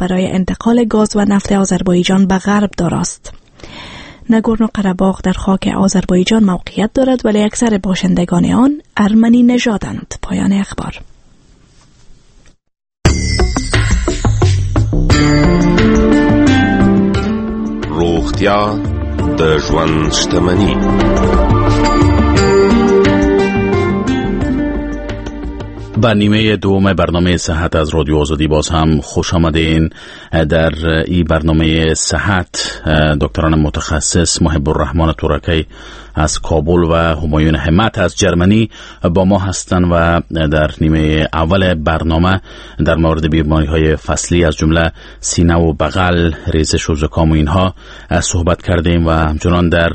برای انتقال گاز و نفت آذربایجان به غرب داراست. ناگورنو قره‌باغ در خاک آذربایجان موقعیت دارد ولی اکثر باشندگان آن ارمنی نژادند. پایان اخبار. روغتیا د ژوند شتمني. به نیمه دوم برنامه صحت از رادیو آزادی باز هم خوش آمدین. در این برنامه صحت دکتران متخصص محب الرحمن تورکی از کابل و همایون همت از جرمنی با ما هستند و در نیمه اول برنامه در مورد بیماری‌های فصلی از جمله سینه و بغل، ریزش و زکام و اینها صحبت کردیم و همچنان در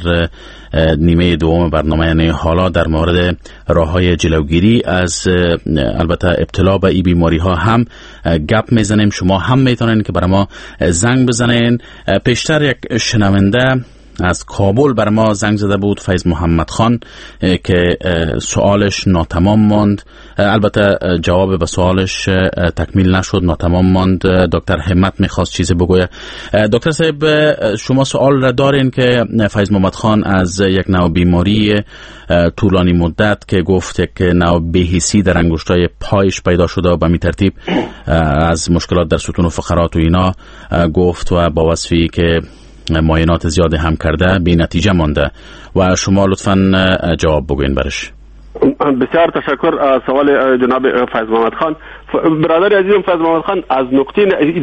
نیمه دوم برنامه یعنی حالا در مورد راه‌های جلوگیری از البته ابتلا به این بیماری‌ها هم گپ میزنیم. شما هم میتونین که برای ما زنگ بزنین. پیشتر یک شنونده از کابل بر ما زنگ زده بود، فیض محمد خان، که سوالش ناتمام ماند. البته جواب به سوالش تکمیل نشد، ناتمام ماند. دکتر همت میخواست چیزی بگویه. دکتر صاحب شما سوال را دارین که فیض محمد خان از یک نوع بیماری طولانی مدت که گفت یک نوع بهیسی در انگشتای پایش پیدا شده و به می ترتیب از مشکلات در ستون و فقرات و اینا گفت و با وصفی که معاینات زیاد هم کرده بی نتیجه مانده و شما لطفاً جواب بگوین برش. بسیار تشکر. سوال جناب فیض محمد خان. برادر عزیزم فیض محمد خان، از نقطه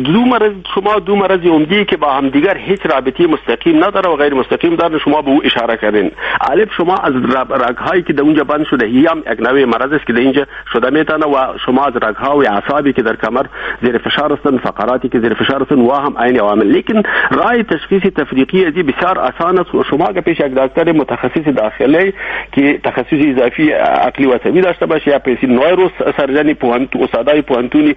شما دو مرض عمدی که با هم دیگر هیچ رابطه مستقیم نداره و غیر مستقیم داره شما به او اشاره کردین. الف شما از رگ‌هایی که در اونجا بند شده هی هم یک نوع مرض است که در اینجا شده میتونه و شما از رگ‌ها و اعصابی که در کمر زیر فشار هستند، فقراتی که زیر فشار هستند و هم عین عوامل. لیکن راه تشخیص تفریقی از بسیار آسان است. شما که پیش یک دکتر متخصص داخلی که تخصص اضافی عقلی و عصبی داشته باشه یا پیش نویرو سرجن استادای پوهنتونی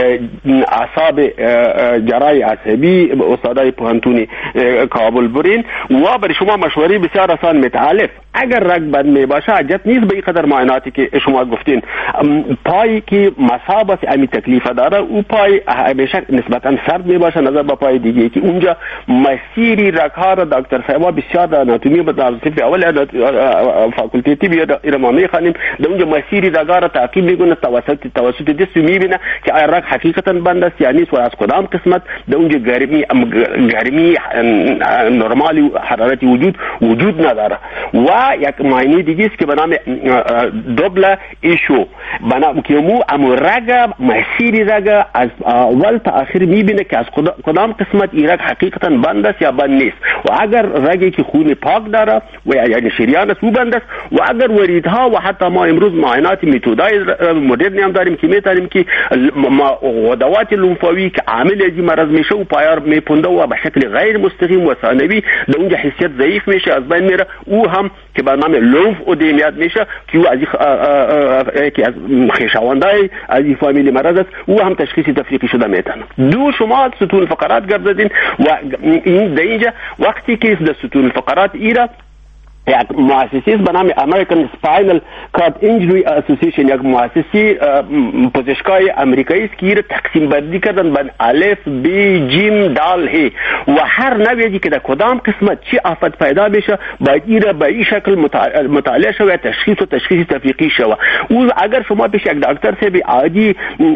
اعصاب جراحی عصبی استادای پوهنتونی کابل برین و برای شما مشوره بسیار آسان متعالف. اگر رگ بند می باشه حاجت نیست به این قدر معایناتی که شما گفتین. پایی که مصابت امی تکلیف داره او پای همیشه نسبتا سرد می باشه نظر به پای دیگه که اونجا مسیری رگ‌ها را دکتر صاحب بسیار در آناتومی و در اول فاکولته طبی ایرانی خانم در اونجا مسیری رگ‌ها را تعقیب میکنه توسط دست میبینه که آیا رگ حقیقتا بند است یا نیست و از کدام قسمت در اونجا گرمی نرمالی حرارتی وجود نداره. و یک معاینه دیگه است که به نام دوبل ایشو که مو رگ مسیری رگ از اول تا آخر میبینه که از کدام قسمت این رگ حقیقتا بند است یا بند نیست و اگر رگی که خون پاک داره و یعنی شریان است او بند است و اگر وریدها و حتی ما امروز معاینات متدای مدرن هم داریم که میتونیم که غدوات لومفاوی که عامل از مرض میشه و پایار میپنده و به شکل غیر مستقیم و ثانوی در اونجا حسیت ضعیف میشه از بین میره. او هم که به نام لومف اودمیات میشه که او از خویشاوندای از این فامیلی مرض است. او هم تشخیص تفریقی شده میتونه. دو شما ستون فقرات گردیدین و این در اینجا وقتی که در ستون فقرات ایرا یک مؤسسه به نام امریکن اسپاینال کارد اینجری اسوسییشن، یک مؤسسه پزشکای آمریکایی است که ایره تقسیم بندی کردن بین الف بی جیم دال هی و هر نوعی که در کدام قسمت چی آفت پیدا بشه باید ایره به این شکل مطالعه شود، تشخیص تفریقی شود. او اگر شما پیش یک دکتر صاحب عادی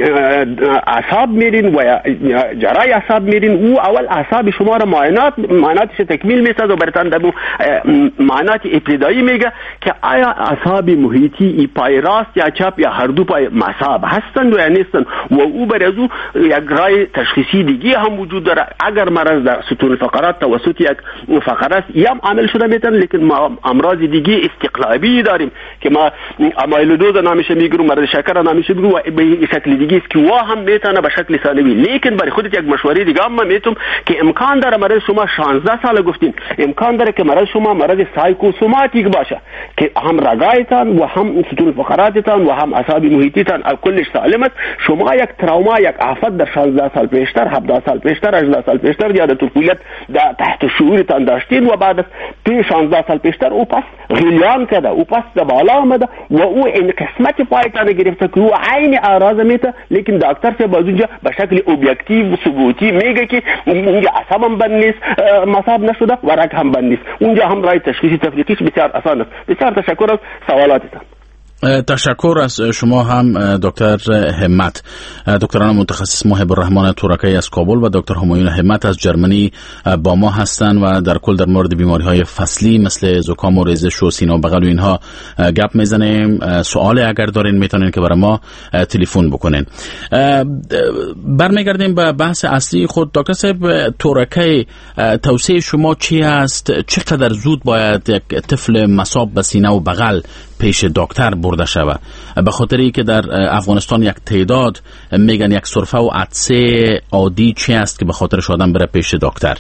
اعصاب میرین و جراحی اعصاب میرین او اول اعصاب شما را معایناتش تکمیل میسازه و براتون دمو معاینات ابتدایی میگه که آیا اعصاب محیطی ای پای راست یا چپ یا هر دو پای مصاب هستند و یا نیستند و او بر از او یک رای تشخیصی دیگه هم وجود داره. اگر مرض در ستون فقرات توسط یک فقره است یا عامل شده میتونه، لیکن ما امراض دیگه استقلابی داریم که ما آمایلودوز نامش میگیریم، مرض شکر نامش میگیریم و به شکل دیگه است که وا هم میتونه به شکل ثانوی. لیکن برای خودت یک مشوره دیگه هم میتونم که امکان داره مرض شما 16 سال گفتین امکان داره که مرض شما مرض سایکو سایکوسوماتیک باشه که هم رگایتان و هم ستون فقراتتان و هم اعصاب محیطیتان کلش سالم است، شما یک تروما، یک آفت در 16 سال پیشتر، 17 سال پیشتر، 18 سال پیشتر یا در طفولیت تحت شعورتان داشتین و بعد از 16 سال پیشتر او پس غلیان کرده، او پس در بالا آمده و او این قسمت پایتان گرفته که او عین اعراض میته، لیکن دکتر سے باز اونجا به شکل اوبجکتیو و ثبوتی میگه که اونجا عصب هم بند نیست، مصاب نشده و رگ هم بند نیست. اونجا هم رای تشخیصی تفریقیش بسیار آسان است. بسیار تشکر از سوالاتتان. تشکر از شما هم دکتر همت. دکتران متخصص محب الرحمن تورکی از کابل و دکتر همایون همت از جرمنی با ما هستند و در کل در مورد بیماری‌های فصلی مثل زکام و ریزش و سینه و بغل و اینها گپ میزنیم. سوال اگر دارین میتونین که برای ما تلفن بکنین. برمیگردیم به بحث اصلی خود. دکتر صاحب تورکی، توصیه شما چی است؟ چقدر زود باید یک طفل مصاب به سینه و بغل پیش دکتر برده شود؟ به خاطری که در افغانستان یک تعداد میگن یک سرفه و عطسه عادی چی است که به خاطرش آدم بره پیش دکتر؟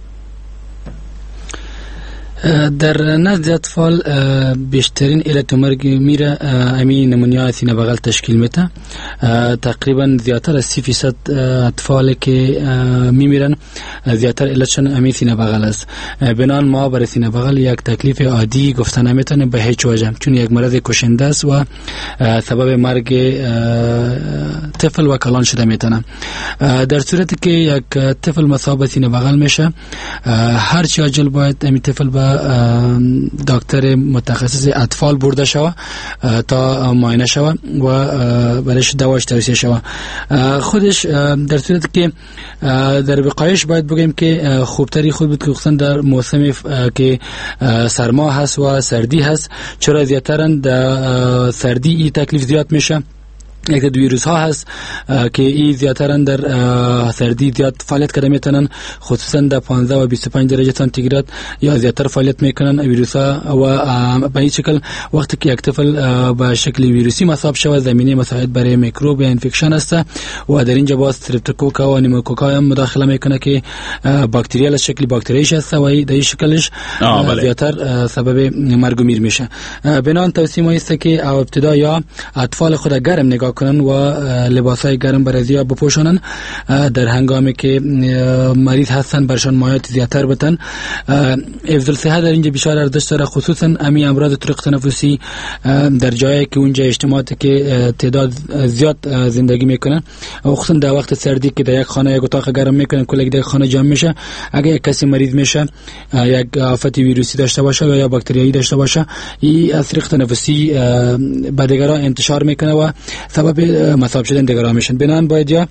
در نزد اطفال بیشترین علت مرگ میره همین نمونیا سینه بغل تشکیل میده. تقریبا زیادتر از 30% اطفال که میمیرن زیادتر علتشون همین سینه بغل است. بنان ما برای سینه بغل یک تکلیف عادی گفته نمیتونیم به هیچ وجه، چون یک مرض کشنده است و سبب مرگ طفل و کلان شده میتونه. در صورتی که یک طفل مصاب سینه بغل میشه، هر چی عاجل باید همین طفل به دکتر متخصص اطفال برده شود تا معاینه شود و برایش دواش توصیه شود. خودش در صورتی که در وقایعش باید بگیم که خوبتری خود بود که خصوصا در موسم که سرما هست و سردی هست، چرا زیادترن در سردی این تکلیف زیاد میشه. یک دو ویروس ها هست که این زیادترن در سردی زیاد فعالیت کرده میتونن، خصوصا در 15 و 25 درجه سانتیگراد یا زیادتر فعالیت میکنن ویروس ها و به این شکل وقتی که یک طفل به شکل ویروسی مصاب شود زمینه مساعد برای میکروب یا انفکشن است و در اینجا باز استرپتوکوک و نیموکوک هم مداخله میکنه که باکتریال شکل باکتریش است و در این شکلش زیادتر سبب مرگ و میر میشه. بنان توصیه ما است که ابتدا یا اطفال خود گرم نگاه کنن و لباسای گرم برای بپوشانن، در هنگامی که مریض هستن برشان مایات زیادتر بتن. حفظ الصحه در اینجا بیشتر ارزش داره، خصوصا امی امراض طرق تنفسی در جایی که اونجا اجتماعاتی که تعداد زیاد زندگی میکنن، خصوصا در وقت سردی که در یک خانه یک اتاق گرم میکنن کل یک خانه جمع میشه، اگه یک کسی مریض میشه یک آفت ویروسی داشته باشه یا باکتریایی داشته باشه، این از طریق تنفسی به دیگران انتشار میکنه و سبب مصاب شدن دیگران میشن. بنان باید یا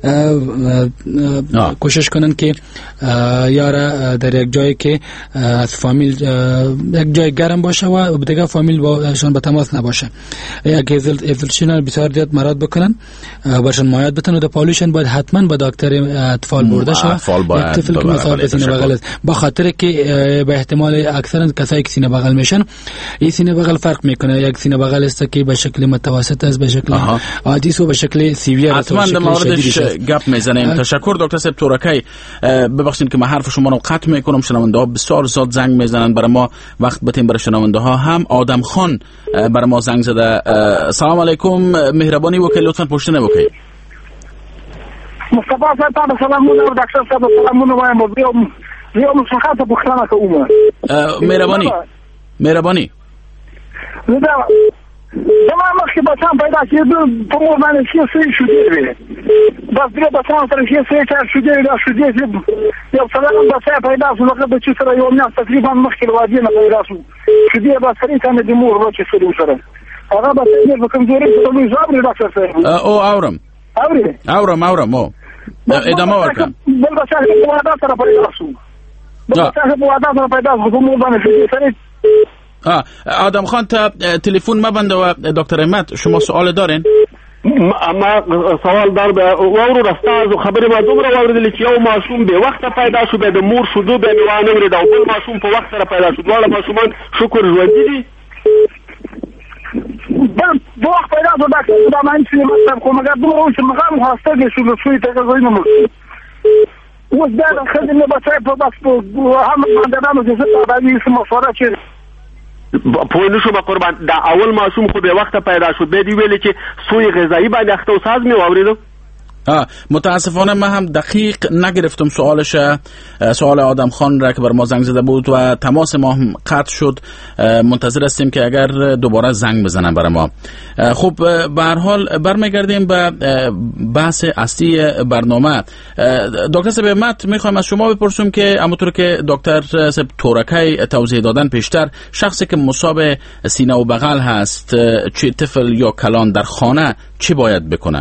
کوشش کنن که یارا در یک جایی که از فامیل یک جای گرم باشه و دیگه فامیل باشون به تماس نباشه. یک افلشن بسیار زیاد مراد بکنن، برشون مایات بتن و در پالیشن باید حتما به دکتر اطفال برده شه. یک طفل که مصاب سینه بغل است، به خاطر که به احتمال اکثرا کسایی که سینه بغل میشن، این سینه بغل فرق میکنه. یک سینه بغل است که به شکل متوسط است، به شکل عادی و به شکل سیویر است. حتما در موردش گپ میزنیم. تشکر دکتر صاحب تورکی. ببخشید که من حرف شما رو قطع میکنم، شنونده ها بسیار زیاد زنگ میزنن، برای ما وقت بتیم برای شنونده ها. هم آدم خان برای ما زنگ زده. سلام علیکم، مهربانی وکیل لطفا پشت نبوکی. مصطفی صاحب سلامونه و دکتر صاحب سلامونه و زیاد مشخصه بخلانه که اومه. مهربانی زمان وقتی بچه‌ام پیدا شد تو موضوع سیاسی شده بس دیگه بچه‌ام سر سیاسی شده یا سلام بچه پیدا شد وقتی بچه سر یومی تقریبا مشکل وادی نمی‌داره شده بس سری تام دیمور بچه سری سر آقا بچه میگم دوری تو می جواب دکتر صاحب او اورم او ادامه ورکن بل بچه وادي سر پیدا شد بچه وادي سر پیدا شد تو موضوع سری آدم خان تا تلفن مبنده و دکتر احمد شما سوال دارین؟ ما سوال دار به وورو راستازو خبرې ما دومره واوریدلې چې یو ماشوم به وخت پیدا شو به د مور شودو به میوانه ورې دا بل ماشوم په وخت سره پیدا شو. دواړه ماشومان شکر ژوندي دي. دو وخت پیدا شو دا ما هیڅ نه مطلب کوم مګر دومره چې مقام خواسته دي شو شوې ته غوښنه مو اوس دا خدمت به څه په بس هم باندې نامو چې څه دا دې سم مشوره چې پوه نه شوم قربان. دا اول ماشوم خو به وخت پیدا شو، به دی ویل چې سوی غذایی باندې اخته او ساز می واوریدو. متاسفانه من هم دقیق نگرفتم سوال آدم خان را که بر ما زنگ زده بود و تماس ما هم قطع شد. منتظر هستیم که اگر دوباره زنگ بزنن برای ما. خب به هر حال برمیگردیم به بحث اصلی برنامه. دکتر صاحب احمد میخوایم از شما بپرسیم که همونطور که دکتر صاحب تورکی توضیح دادن پیشتر، شخصی که مصاب سینه و بغل هست، چه طفل یا کلان در خانه چی باید بکنه؟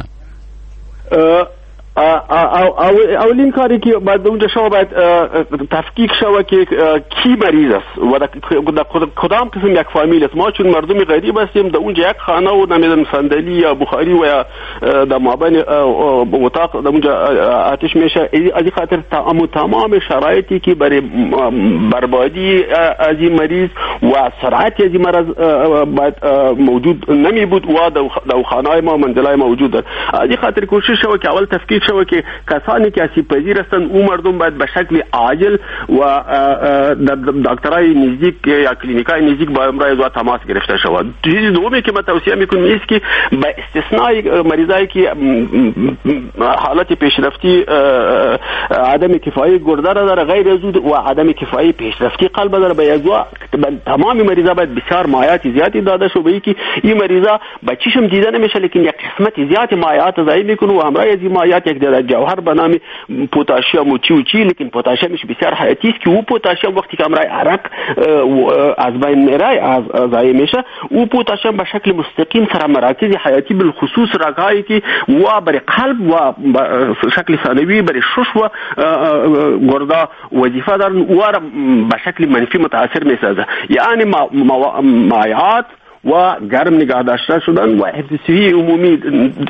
اولین کاری که باید اونجا شما باید تفکیک شوه که کی مریض است و در کدام قسم یک فامیل است. ما چون مردم غریب هستیم، در اونجا یک خانه و نمیدونم صندلی یا بخاری و یا در مابین اتاق در اونجا آتش میشه. از این خاطر تمام شرایطی که برای بربادی از این مریض و سرعت از این مرض باید موجود نمی بود و در خانه ما منزلای موجود است. از این خاطر کوشش شوه که اول تفکیک شوه که کسانی که آسیب پذیر هستند او مردم باید به شکل عاجل و دکترای نزدیک یا کلینیکای نزدیک با امرای تماس گرفته شود. چیز دومی که من توصیه میکنم است که به استثنای مریضایی که حالت پیشرفتی عدم کفایی گرده را داره، غیر زود و عدم کفایی پیشرفتی قلب داره، به یگوا تمام مریضا باید بسیار مایعات زیادی داده شو. به که این مریضا با چشم دیده نمیشه، لیکن یک قسمت زیادی مایعات ضایع میکنه و امرای از این مایعات یک جوهر به نام پتاسیم و چی، لیکن پتاسیمش بسیار حیاتی است که او پتاسیم وقتی که امرای عرق از بین میره، از ضایع میشه، او پتاسیم به شکل مستقیم سر مراکز حیاتی بالخصوص رگایی که و برای قلب و شکل ثانوی برای شش و گرده وظیفه دارن و به شکل منفی متاثر میسازه. یعنی مایعات و گرم نگاه داشته شدن و حفظی عمومی،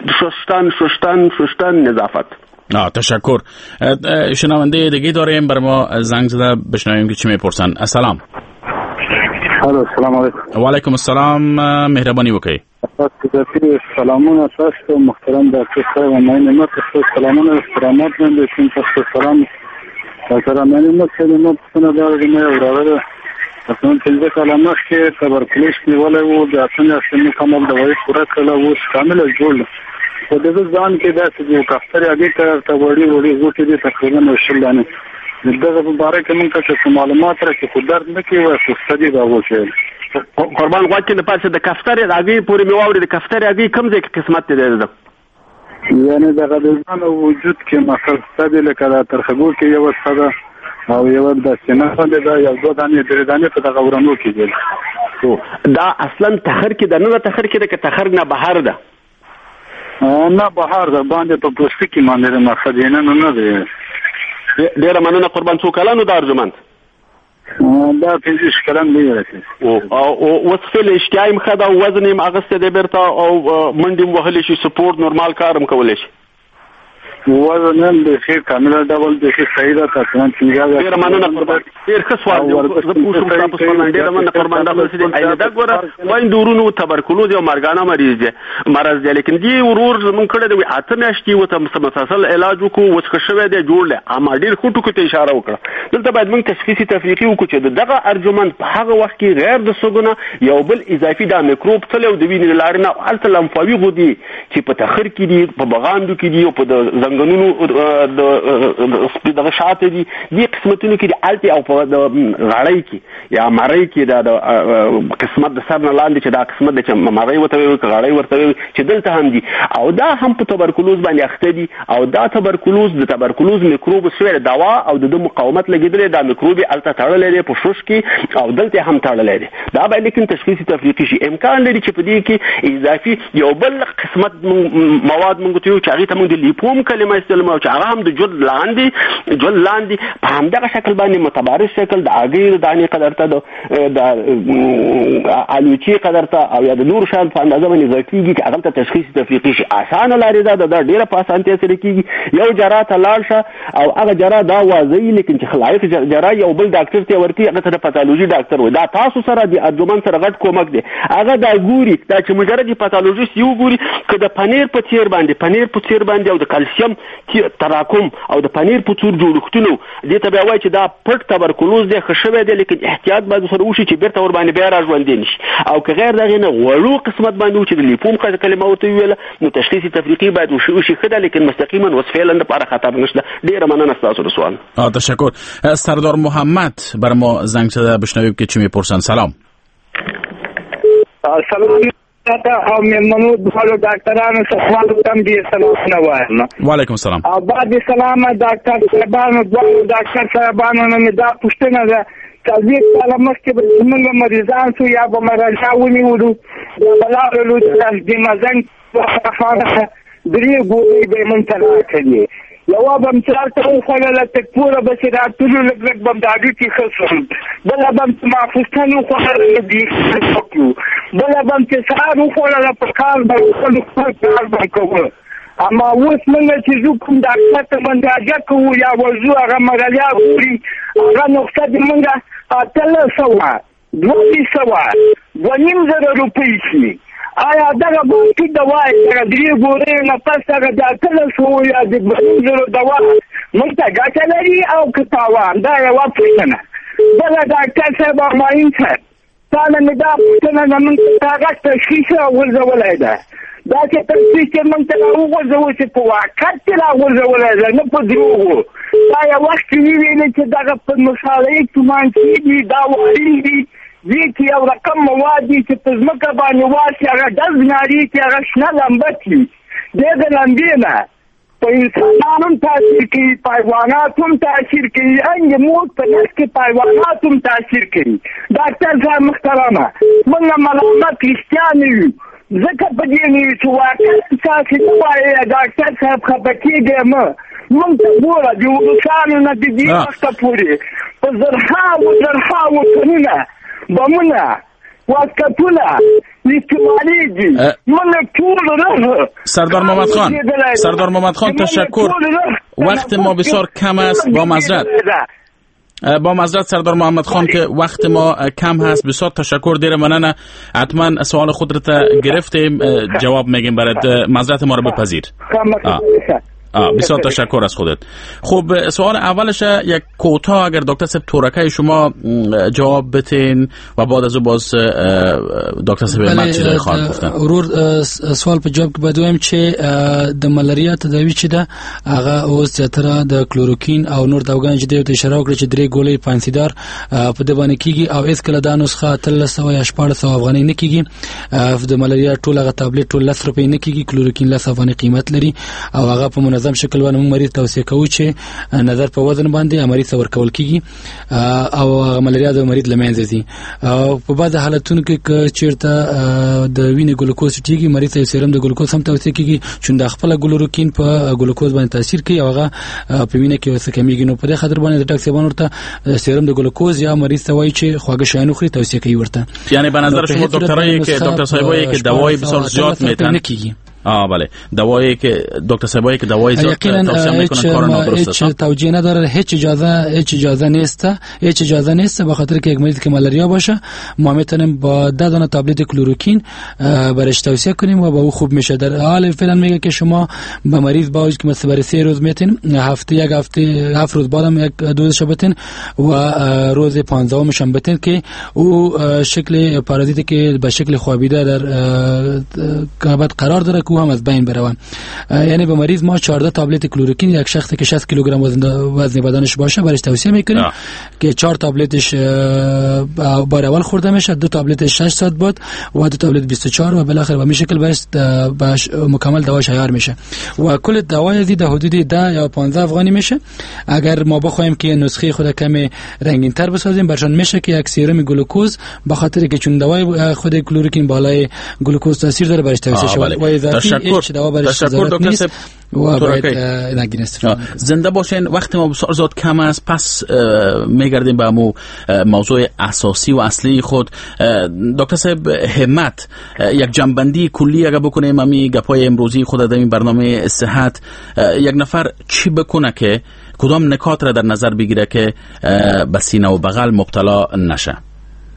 شستن نظافت. تشکر. شنونده دیگه داریم بر ما زنگ زده، بشنویم که چی میپرسن. السلام. السلام علیکم. و علیکم السلام. مهربانی وکړئ. سلامونه تاسو محترم ډاکټر صاحب، مینه تاسو سلامونه احترامات باندې تاسو سلام سره مینه کلمه څنګه دا راغله. اصلا پنځه کاله مخکې تبرکلوز نیولې وو، د اټنه سیمه کومه دوايي پوره کړه وو، کامل جوړ. په دې ځان کې دا چې کافتر هغه ته وړي زوټې دي تقریبا وشلانه. دغه په اړه کې موږ ته معلومات راکې خو درد نه کوي او ستدي دا وشه. قربان غواړم د پاتې د کافتر هغه پورې میواوري، د کافتر هغه کوم ځای کې قسمت دی ده؟ یعنی د غدوان وجود کې مثلا ستدي لکه ترخګو کې یو څه او یو د سینه باندې دا یو دوه دانې درې دانې په دغه ورانو کې دي. دا اصلا تخر کې د نه تخر کې د تخر نه بهر ده، نه بهر ده باندې په پوستکي باندې مقصد نه دی. ډیره مننه قربان. څو کلانو د ارجمند؟ دا 15 کلن دی راځي. او وسفل اشتیایم خدا وزنیم اغسته دی برتا او منډیم وهلی شي، سپورت نورمال کارم کولای شي. وزن د خیر کامل ډول د خیر صحیح ده تاسو څنګه ډیر مننه قربان. ډیر ښه سوال دی. زه پوښتنه تاسو باندې ډیر مننه قربان. دا څه دی؟ اې دا ګوره وای دورونو تبرکلوز او مرګانه مرض دی، لیکن دی ورور زمون کړه دی اته میاشتې وته مسلسل علاج وکړو، وڅ شوی دی جوړل. اما ډیر خټو کې ته اشاره وکړه. دلته باید موږ تشخیصي تفریقي وکړو چې دغه ارجمند په هغه وخت کې غیر د سګونه یو بل اضافي د میکروب تلو د وینې لارې نه الته لمفاوي غدي چې په تخر کې دي، په بغاندو کې دي او په زنګونونو د سپیدغه شاته دي، دې قسمتونو کې د الته او په غړۍ کې یا مړۍ کې د قسمت د سر نه لاندې چې دا قسمت د مړۍ وته وي غړۍ ورته وي چې دلته هم دي، او دا هم په تبرکلوز باندې اخته دي. او دا تبرکلوز د تبرکلوز میکروب سره دوا او د مقاومت لګیدل دا میکروب الته تړلې دي په شوش کې او دلته هم تړلې دي. دا به لیکن تشخیصي تفریقي شي. امکان لري چې په دې کې اضافي یو بل قسمت مواد موږ ته یو چې هغه ته موږ د لیپوم کلمه استعمال او چې هغه هم د جل لاندې په همدغه شکل باندې متبارز شکل د اګیر دانې قدرته د الوچی قدرته او یا د نور شان په اندازه باندې ځکیږي چې هغه ته تشخیص تفریقي شي. اسانه لارې ده د ډیره په اسانتیا سره کیږي. یو جراح ته لاړ شه او هغه جراح دا واځي، لیکن چې خلایق جراح یو بل ډاکټر ته ورکی، هغه ته د پاتالوژي ډاکټر وي. دا تاسو سره د ارجمند سره غټ کومک دی. هغه دا ګوري دا چې مجرد پاتالوژیست یو ګوري که د پنیر په څیر باندې او د کلسیم کم تراکم او د پنیر په څور جوړښتونو دې ته بیا وایي چې دا پټ تبرکلوز دی ښه شوی دی لیکن احتیاط باید سره وشي چې بیرته ور باندې بیا راژوندی نشي او که غیر دغې نه غوړو قسمت باندې و چې د لیپوم کلمه ورته وویله نو تشخیص تفریقي باید وشي ښه ده لیکن مستقیما اوس فعلا دپاره خطر نشته. ډېره مننه ستاسو د سوال. تشکر. سردار محمد بر ما زنگ زده بشنویم که چی میپرسن. سلام. سلام او مېلمنو دواړو ډاکټرانو سوال کوم دي. سلام وایم. وعلیکم السلام. او بعد سلام ډاکټر صاحبانو دواړو ډاکټر صاحبانو نه دا پوښتنه ده چې کله مخکې به موږ مریضان شو یا به مرجع ونیولو یا به لاړلو د مزنګ په درې ګولۍ به یې موږ ته راکړي یوه به م چې راته وخوړله تکپوره به چې راتلو لږ لږ به م د هډوکي ښه شوم بله به م چې ماخوستن وخوړله بیخي وکړو بله به م چې سهار وخوړله په کار به خپل کار به م کوه اما اوس موږ چې ځو کوم ډاکټر ته منداجه کوو یا ورځو هغه مرلیا ګوري هغه نقطه د موږ 800 2,500 روپۍ شي. آیا دغه بانکي دوا دغه درې ګولۍ نه پس هغه د 800 یا د 2,500 دوا موږ ته ګټه لري او که تاوان؟ دا یوه پوښتنه. بله ډاکټر صاحب اماین صاحب تا نه مې دا پوښتنه نه موږ ته هغه تشخیص راغورځولی ده دا چې تشخیص چې موږ ته راوغورځوو چې په واقعیت کې راغورځولی ده نه په دروغو. دا یو وخت کې وویلې چې دغه په مصالحې ګمان کېږي دا واري دي دې کې یو رقم مواد دي چې په ځمکه باندې واچي هغه ډز ناري چې هغه شنه لمبه کړي دې د لمبې نه په انسانان هم تاثیر کوي په حیوانات هم تاثیر کوي انګې موږ په نس کې په حیوانات هم تاثیر کوي. ډاکټر صاحب محترمه موږ ملامت رښتیا نه یو ځکه په دې نه یو چې واقعیت تاسې نه وایې ډاکټر صاحب خفه کېږئ مه موږ ته ګوره د روسانو نه د دې وخته پورې په زرهاوو ټنونه بمونه واسکتونه استعمالیږي موږ ټول راه. سردار محمد خان تشکر. وقت ما بسیار کم است. با معذرت سردار محمد خان که وقت ما کم هست بسیار تشکر. دیر مننه. حتما سوال خود را گرفتیم جواب میگیم برات. معذرت ما رو بپذیر. بسیار تشکر از خودت. خب سوال اولش یک کوتاه اگر دکتر صاحب تورکه شما جواب بتین و بعد از او باز دکتر صاحب من چیزای خواهد گفتن. ورور سوال په جواب کې بدویم چې د ملاریا تداوی چې ده هغه اوس زیاتره د کلوروکین او نور دواګان چې د اشاره وکړه چې درې ګولۍ فانسیدار په د باندې کیږي او اس کله دا نسخه 1300 یا 1400 افغانۍ نه کیږي. د ملاریا ټول هغه تابلیت ټول 10 روپۍ نه کیږي. کلوروکین 10 افغانۍ قیمت لري او هغه په منظم شکل باندې مریض توصیه کوي چې نظر په وزن باندې مریض ورکول کیږي او ملاریا د مریض لمنځه ځي. په بعض حالتونو کې چیرته د وینې ګلوکوز ټیږي مریض ته سیرم د ګلوکوز هم توصیه کیږي چې د خپل کلوروکین په ګلوکوز باندې تاثیر کوي او هغه په وینې کې وسه کمیږي. نو په دې خاطر باندې د ډاکټر ورته سیرم د ګلوکوز یا مریض ته وایي چې خواږه شیان خوري توصیه کوي ورته. یعنی به نظر شما دکتر صاحبایی که دوای بسیار زیاد میتن بله دوایی که دکتر صاحبایی که دوای زیاد توصیه میکنن کار نادرست است. هیچ توجیه نداره. هیچ اجازه نیست به خاطر که یک مریض که ملاریا باشه ما میتونیم با 10 دانه تابلت کلوروکین برش توصیه کنیم و با او خوب میشه. در حال فعلا میگه که شما به مریض باوجود که مثلا برای 3 روز میتین هفته 7 روز بعدم یک دوزش بتین و روز 15 مشم بتین که او شکل پارازیتی که به شکل خوابیده در کبد قرار داره که هم از بین بروه. یعنی به مریض ما 14 تابلت کلوروکین یک شخصی که 60 کیلوگرم وزن بدنش باشه برش توصیه میکنیم که 4 تابلتش بار اول خورده میشه، 2 تابلتش 6 ساعت بعد و 2 تابلت 24 و بالاخره به این شکل برش مکمل دواش عیار میشه و کل دوای از در حدود 10 یا 15 افغانی میشه. اگر ما بخوایم که نسخه خود کمی رنگین تر بسازیم برشان میشه که یک سیرم گلوکوز به خاطر که چون دوای خود کلوروکین بالای گلوکوز تاثیر داره برش توصیه شود و اضافی هیچ دوا برش ضرورت نیست و باید نگین استفاده. زنده باشین. وقت ما بسیار زیاد کم است، پس میگردیم به موضوع اساسی و اصلی خود. دکتر صاحب همت یک جنبندی کلی اگه بکنیم امی گپای امروزی خود در این برنامه صحت، یک نفر چی بکنه که کدام نکات را در نظر بگیره که به سینه و بغل مبتلا نشه؟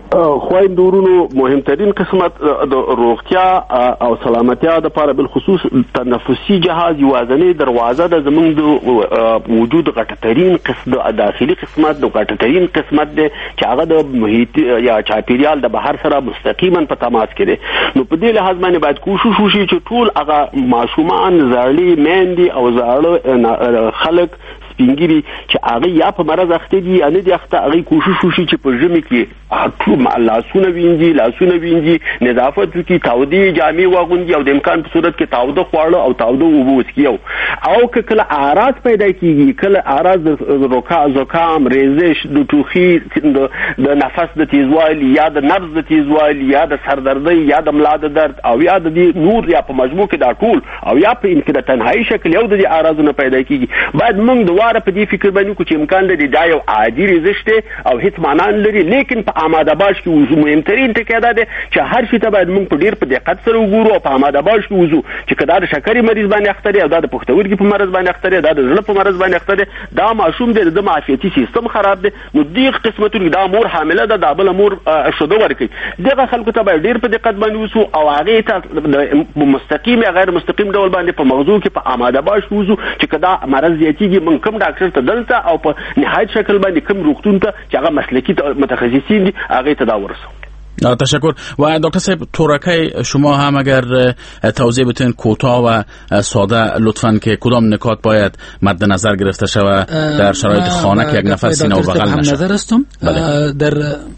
خويندورونو مهمترین قسمت د روغتیا او سلامتیا د لپاره بل خصوص تنفسي جهاز یوازنی دروازه د زمونږ د وجود غټترین قسم د داخلي قسمت د غټترین قسمت د چې هغه د محیط یا چاپیریال د بهر سره مستقیما په تماس کې دي. نو په دې لحاظ باندې باید کوشش وشي چې ټول هغه ماشومان زړې میندې او زاړه خلک سپینګری چې هغه یا په مرض اخته دي یا نه دي اخته هغه کوشش وشي چې په ژمي کې ټول لاسونه وینځي نظافت وکړي تاودي جامې واغوندي او د امکان په صورت کې تاوده خواړه او تاوده اوبه وڅښي او کله اعراض پیدا کیږي کله اعراض زکام ریزش د ټوخي د نفس د تیزوالي یا د نبض د تیزوالي یا د سردردي یا د ملا د درد او یا د نور یا په مجموع کې دا ټول او یا په انکدا تنهایی شکل یو د اعراضونو پیدا کیږي باید موږ دواره په دې فکر باندې کو چې امکان لري دا یو عادي ریزش دی او هیڅ معنا نه لري لیکن په آماده باش کې وضو مهمترین ټکی دا دی چې هر شي ته باید موږ په ډیر په دقت سره وګورو او په آماده باش کې وضو چې کدا د شکرې مریض باندې اخته دی او دا د پښتورګي په مرض باندې اخته دی دا د زړه په مرض باندې اخته دی دا ماشوم دی د معافیتي سیستم خراب دی نو دغه قسمتونه دا مور حامله ده دا بل مور شوده ورکي دغه خلکو ته باید ډیر په دقت باندې وسو او هغه ته مستقیم یا غیر مستقیم ډول باندې په مغزو کې په آماده باش وضو چې کدا مرض زیاتیږي من کوم ډاکټر ته دلته او په نهایت شکل باندې کوم روغتون ته چې هغه مسلکی متخصصین دي هغه ته دا ورسو. تشکر. و دکتر صاحب تورکی شما هم اگر توضیح بتین کوتاه و ساده لطفاً که کدام نکات باید مد نظر گرفته شود در شرایط خانه که یک نفر سینه و بغل نشه. نظر هستم در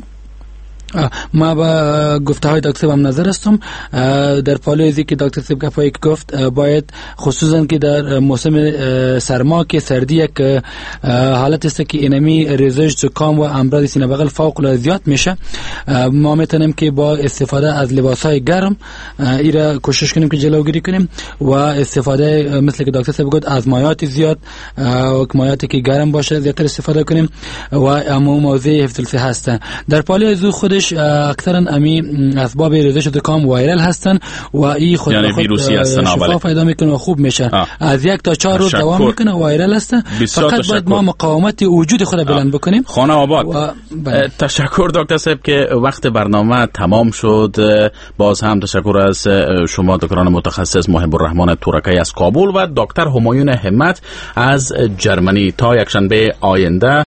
ما با گفته های دکتر هم نظر هستم در پالویزی که دکتر صاحب گفت باید خصوصا که در موسم سرما که سردی یک حالت است که اینمی ریزش زکام و امراض سینه بغل فوق العاده زیاد میشه ما میتونیم که با استفاده از لباس های گرم ایرا کوشش کنیم که جلوگیری کنیم و استفاده مثل که دکتر صاحب گفت از مایات زیاد مایاتی که گرم باشه زیادتر استفاده کنیم و امو موضوع حفظ الصحه هست. در پالویزی خودش اکثرا امی اسباب ریزش زکام وایرال هستن و این خود یعنی ویروسی هستن شفا پیدا میکنه و خوب میشه از 1 تا 4 روز دوام میکنه وایرال هست فقط باید ما مقاومت وجود خود بلند بکنیم. خانه آباد تشکر دکتر صاحب که وقت برنامه تمام شد. باز هم تشکر از شما دکتران متخصص محب الرحمن تورکی از کابل و دکتر همایون همت از جرمنی. تا یکشنبه آینده